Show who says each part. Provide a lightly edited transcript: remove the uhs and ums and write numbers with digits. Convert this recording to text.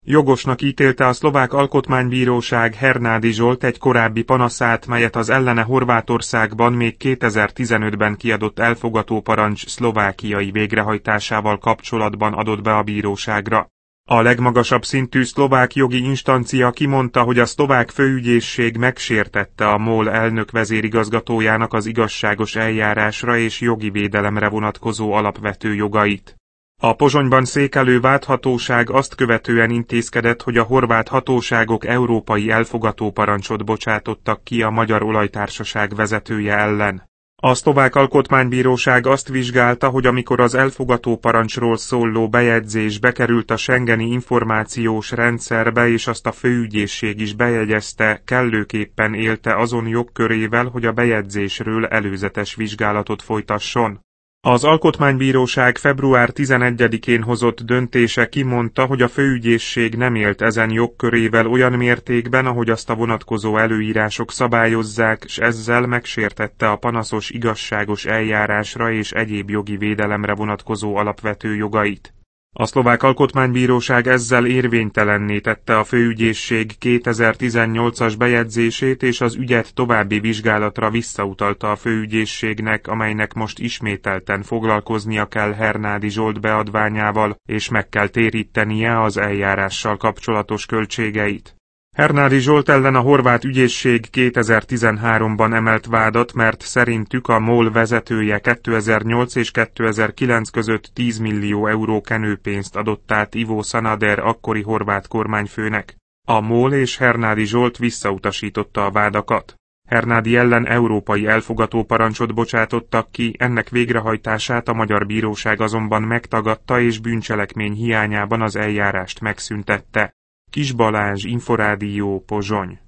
Speaker 1: Jogosnak ítélte a szlovák alkotmánybíróság Hernádi Zsolt egy korábbi panaszát, melyet az ellene Horvátországban még 2015-ben kiadott elfogatóparancs szlovákiai végrehajtásával kapcsolatban adott be a bíróságra. A legmagasabb szintű szlovák jogi instancia kimondta, hogy a szlovák főügyészség megsértette a MOL elnök vezérigazgatójának az igazságos eljárásra és jogi védelemre vonatkozó alapvető jogait. A Pozsonyban székelő vádhatóság azt követően intézkedett, hogy a horvát hatóságok európai elfogatóparancsot bocsátottak ki a Magyar Olajtársaság vezetője ellen. A szlovák alkotmánybíróság azt vizsgálta, hogy amikor az elfogatóparancsról szóló bejegyzés bekerült a schengeni információs rendszerbe és azt a főügyészség is bejegyezte, kellőképpen élte azon jogkörével, hogy a bejegyzésről előzetes vizsgálatot folytasson. Az Alkotmánybíróság február 11-én hozott döntése kimondta, hogy a főügyészség nem élt ezen jogkörével olyan mértékben, ahogy azt a vonatkozó előírások szabályozzák, s ezzel megsértette a panaszos igazságos eljárásra és egyéb jogi védelemre vonatkozó alapvető jogait. A szlovák alkotmánybíróság ezzel érvénytelenné tette a főügyészség 2018-as bejegyzését és az ügyet további vizsgálatra visszautalta a főügyészségnek, amelynek most ismételten foglalkoznia kell Hernádi Zsolt beadványával, és meg kell térítenie az eljárással kapcsolatos költségeit. Hernádi Zsolt ellen a horvát ügyészség 2013-ban emelt vádat, mert szerintük a MOL vezetője 2008 és 2009 között 10 millió euró kenőpénzt adott át Ivo Sanader akkori horvát kormányfőnek. A MOL és Hernádi Zsolt visszautasította a vádakat. Hernádi ellen európai elfogatóparancsot bocsátottak ki, ennek végrehajtását a magyar bíróság azonban megtagadta és bűncselekmény hiányában az eljárást megszüntette. Kis Balázs, Inforádió, Pozsony.